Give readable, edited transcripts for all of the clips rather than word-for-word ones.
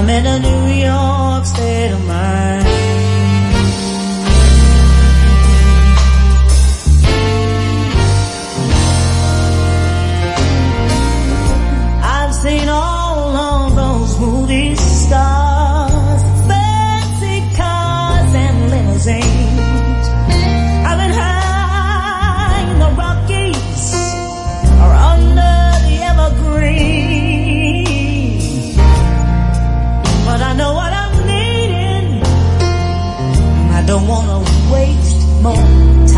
I'm in a New York state of mind. I've seen all of those movie stars, fancy cars and limousines. I've been high in the Rockies or under the evergreen, but I know what I'm needing. I don't want to waste more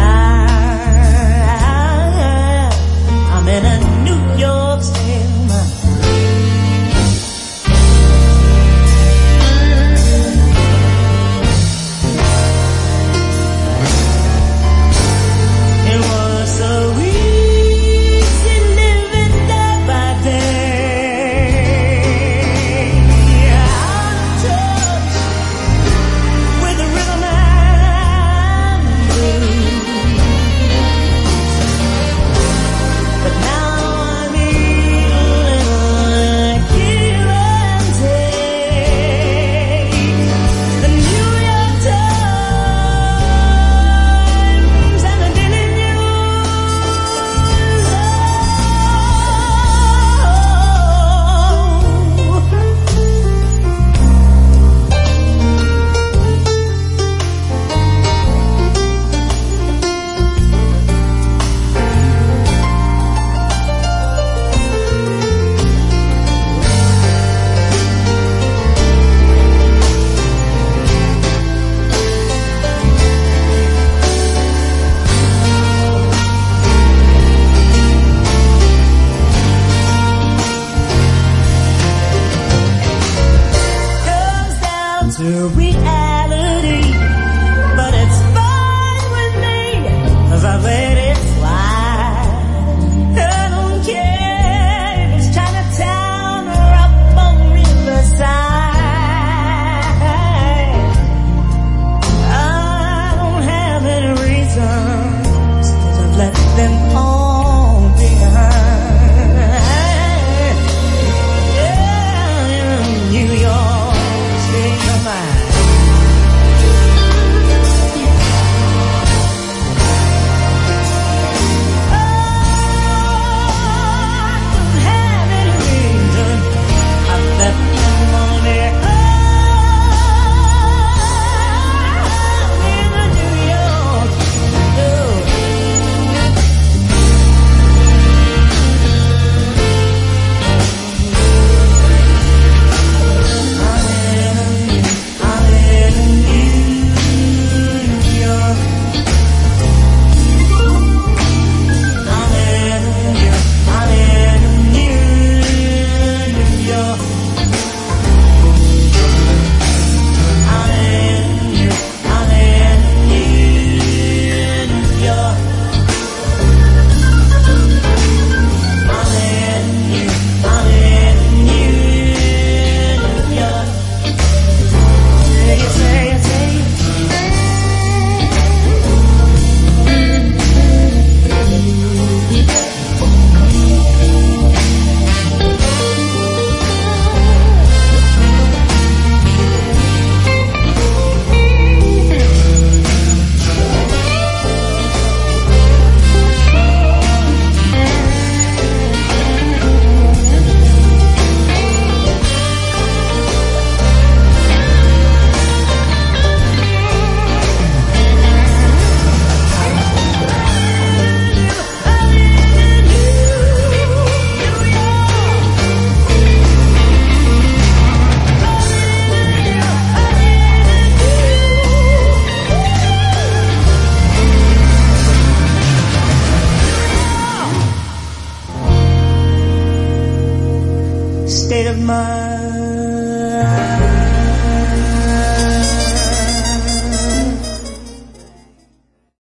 time. I'm in a New York state of mind. It was so easy living day by day, out of touch with the rhythm and blues. But now I need a little give and take. The New York Times and the Daily comes down to reality, but it's fine with me, 'cause I let it slide. I don't care if it's Chinatown or up on Riverside. I don't have any reasons, 'cause I've left them all behind. Yeah, in New York state of mind. I don't have any reason. I've left them all behind. In New York, state of mind.